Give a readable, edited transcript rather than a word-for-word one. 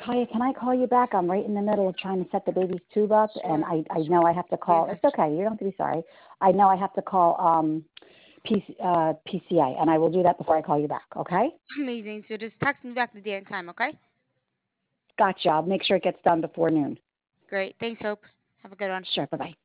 Kaya, can I call you back? I'm right in the middle of trying to set the baby's tube up, and Sure. I know I have to call. It's okay. You don't have to be sorry. I know I have to call PCA, and I will do that before I call you back, okay? Amazing. So just text me back the day and time, okay? Gotcha. I'll make sure it gets done before noon. Great. Thanks, Hope. Have a good one. Sure. Bye-bye.